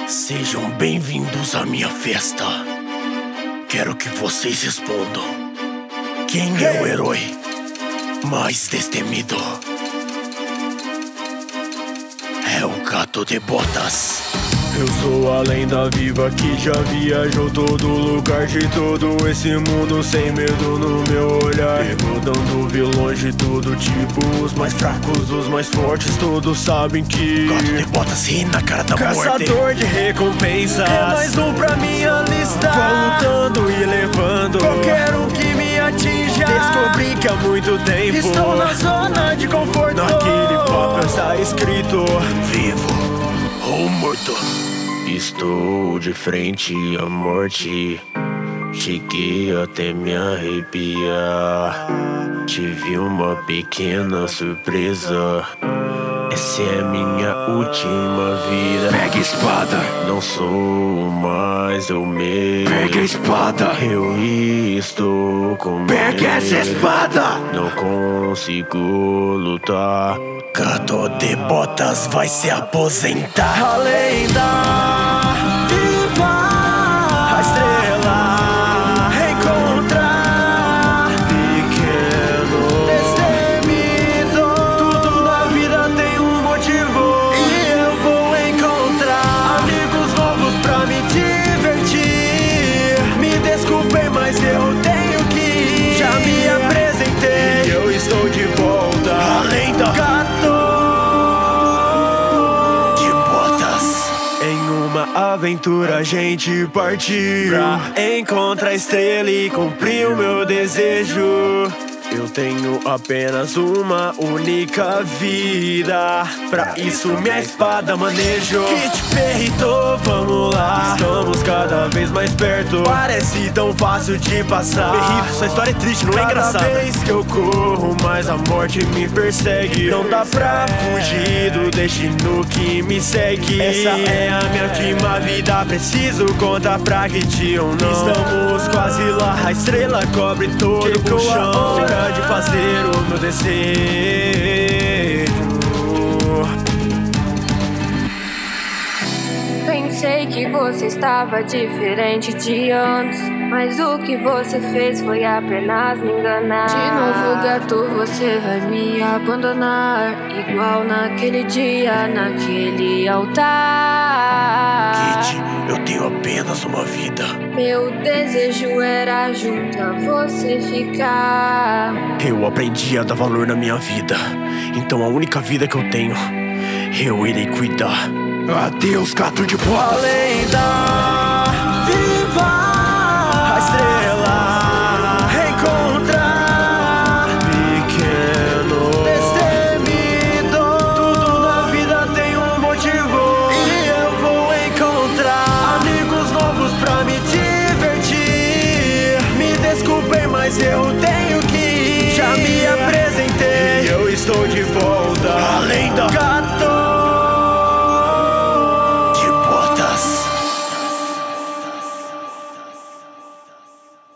Sejam bem-vindos à minha festa. Quero que vocês respondam: quem é o herói mais destemido? É o Gato de Botas. Eu sou a lenda viva que já viajou todo lugar de todo esse mundo, sem medo no meu olhar, derrotando vilões de todo tipo, os mais fracos, os mais fortes, todos sabem que Gato de Botas ri na cara da morte. Caçador de recompensas, é mais um pra minha lista. Vou lutando e levando qualquer um que me atinja. Descobri que há muito tempo estou na zona de conforto. Naquele papel está escrito: vivo ou morto. Estou de frente à morte, cheguei até me arrepiar. Tive uma pequena surpresa, essa é minha última vida. Pega a espada, não sou mais eu mesmo. Pega a espada, eu estou com medo. Pega essa espada, não consigo lutar. Gato de Botas vai se aposentar. A lenda viva, a estrela encontrar. Pequeno, destemido, tudo na vida tem um motivo, e eu vou encontrar amigos novos pra me divertir. Me desculpem, mas eu tenho que ir. Já me apresentei e eu estou de volta. A lenda aventura a gente partiu pra encontrar a estrela e cumprir o meu desejo. Eu tenho apenas uma única vida, pra isso minha espada manejo. Kit Perrito, vamos lá, estamos cada vez mais perto. Parece tão fácil de passar. Perrito, sua história é triste, não é engraçada. Cada vez que eu corro, mais a morte me persegue. Não dá pra fugir do destino que me segue. Essa é a minha última vida, preciso contar pra Kit ou não. Estamos quase lá, a estrela cobre todo o chão de fazer o meu desejo. Pensei que você estava diferente de antes, mas o que você fez foi apenas me enganar. De novo, gato, você vai me abandonar, igual naquele dia, naquele altar. Kit, eu tenho apenas uma vida. Meu desejo era junto a você ficar. Eu aprendi a dar valor na minha vida, então a única vida que eu tenho, eu irei cuidar. Adeus, Gato de Botas. A lenda viva, a estrela encontrar. Pequeno, destemido, tudo na vida tem um motivo, e eu vou encontrar amigos novos pra me divertir. Me desculpem, mas eu